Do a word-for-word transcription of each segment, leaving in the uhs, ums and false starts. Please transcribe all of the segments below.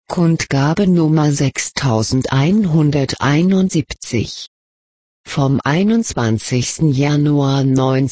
Kundgabe Nummer sechstausendeinhunderteinundsiebzig. Vom einundzwanzigsten Januar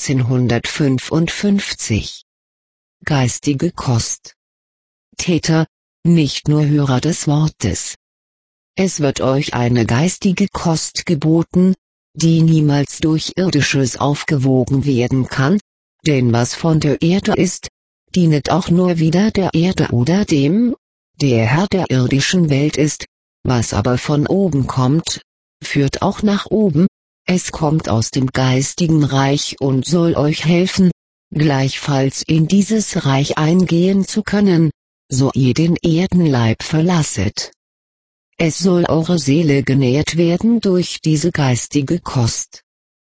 neunzehnhundertfünfundfünfzig. Geistige Kost. Täter, nicht nur Hörer des Wortes. Es wird euch eine geistige Kost geboten, die niemals durch Irdisches aufgewogen werden kann, denn was von der Erde ist, dienet auch nur wieder der Erde oder dem, der Herr der irdischen Welt ist, was aber von oben kommt, führt auch nach oben, es kommt aus dem geistigen Reich und soll euch helfen, gleichfalls in dieses Reich eingehen zu können, so ihr den Erdenleib verlasset. Es soll eure Seele genährt werden durch diese geistige Kost.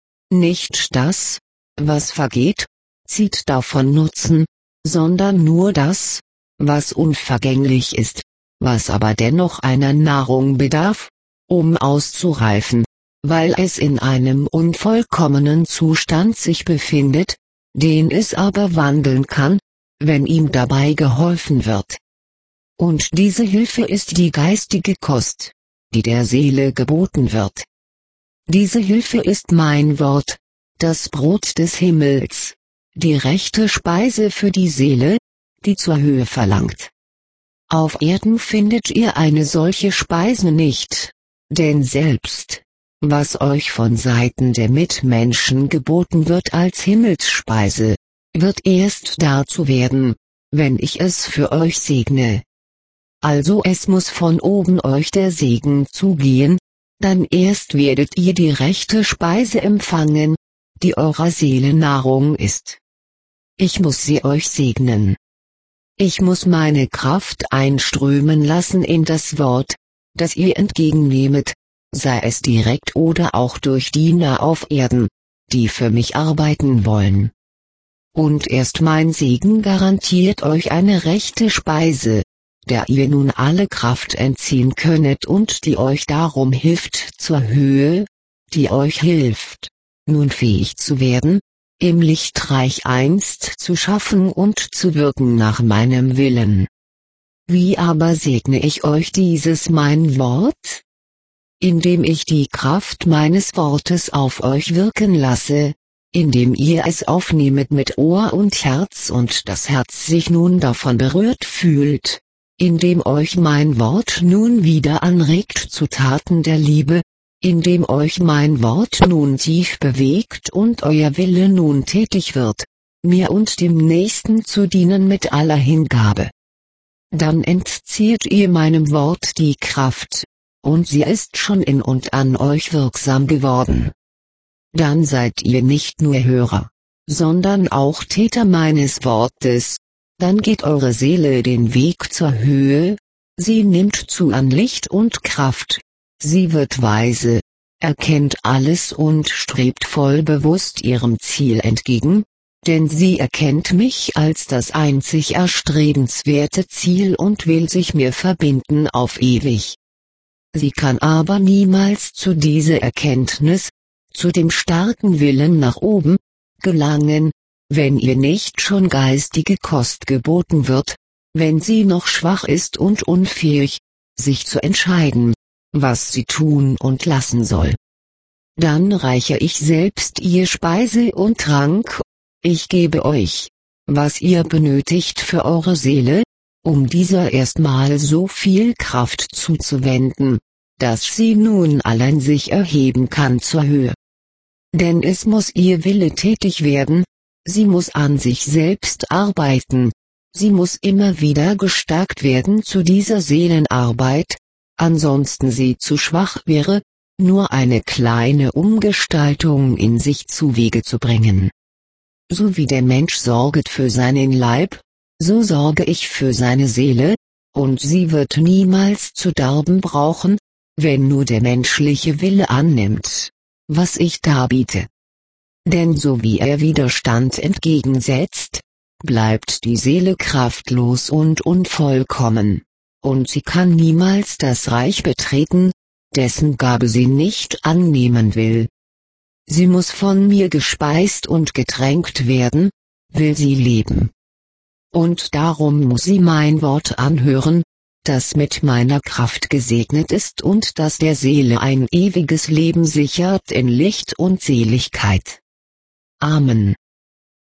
Nicht das, was vergeht, zieht davon Nutzen, sondern nur das, was unvergänglich ist, was aber dennoch einer Nahrung bedarf, um auszureifen, weil es in einem unvollkommenen Zustand sich befindet, den es aber wandeln kann, wenn ihm dabei geholfen wird. Und diese Hilfe ist die geistige Kost, die der Seele geboten wird. Diese Hilfe ist mein Wort, das Brot des Himmels, die rechte Speise für die Seele, die zur Höhe verlangt. Auf Erden findet ihr eine solche Speise nicht, denn selbst, was euch von Seiten der Mitmenschen geboten wird als Himmelsspeise, wird erst dazu werden, wenn ich es für euch segne. Also es muss von oben euch der Segen zugehen, dann erst werdet ihr die rechte Speise empfangen, die eurer Seele Nahrung ist. Ich muss sie euch segnen. Ich muss meine Kraft einströmen lassen in das Wort, das ihr entgegennehmet, sei es direkt oder auch durch Diener auf Erden, die für mich arbeiten wollen. Und erst mein Segen garantiert euch eine rechte Speise, der ihr nun alle Kraft entziehen könnet und die euch darum hilft zur Höhe, die euch hilft, nun fähig zu werden, im Lichtreich einst zu schaffen und zu wirken nach meinem Willen. Wie aber segne ich euch dieses mein Wort? Indem ich die Kraft meines Wortes auf euch wirken lasse, indem ihr es aufnehmet mit Ohr und Herz und das Herz sich nun davon berührt fühlt, indem euch mein Wort nun wieder anregt zu Taten der Liebe, indem euch mein Wort nun tief bewegt und euer Wille nun tätig wird, mir und dem Nächsten zu dienen mit aller Hingabe. Dann entzieht ihr meinem Wort die Kraft, und sie ist schon in und an euch wirksam geworden. Dann seid ihr nicht nur Hörer, sondern auch Täter meines Wortes, dann geht eure Seele den Weg zur Höhe, sie nimmt zu an Licht und Kraft. Sie wird weise, erkennt alles und strebt voll bewusst ihrem Ziel entgegen, denn sie erkennt mich als das einzig erstrebenswerte Ziel und will sich mir verbinden auf ewig. Sie kann aber niemals zu dieser Erkenntnis, zu dem starken Willen nach oben, gelangen, wenn ihr nicht schon geistige Kost geboten wird, wenn sie noch schwach ist und unfähig, sich zu entscheiden, was sie tun und lassen soll. Dann reiche ich selbst ihr Speise und Trank, ich gebe euch, was ihr benötigt für eure Seele, um dieser erstmal so viel Kraft zuzuwenden, dass sie nun allein sich erheben kann zur Höhe. Denn es muss ihr Wille tätig werden, sie muss an sich selbst arbeiten, sie muss immer wieder gestärkt werden zu dieser Seelenarbeit, ansonsten sie zu schwach wäre, nur eine kleine Umgestaltung in sich zuwege zu bringen. So wie der Mensch sorget für seinen Leib, so sorge ich für seine Seele, und sie wird niemals zu darben brauchen, wenn nur der menschliche Wille annimmt, was ich darbiete. Denn so wie er Widerstand entgegensetzt, bleibt die Seele kraftlos und unvollkommen, und sie kann niemals das Reich betreten, dessen Gabe sie nicht annehmen will. Sie muss von mir gespeist und getränkt werden, will sie leben. Und darum muss sie mein Wort anhören, das mit meiner Kraft gesegnet ist und das der Seele ein ewiges Leben sichert in Licht und Seligkeit. Amen.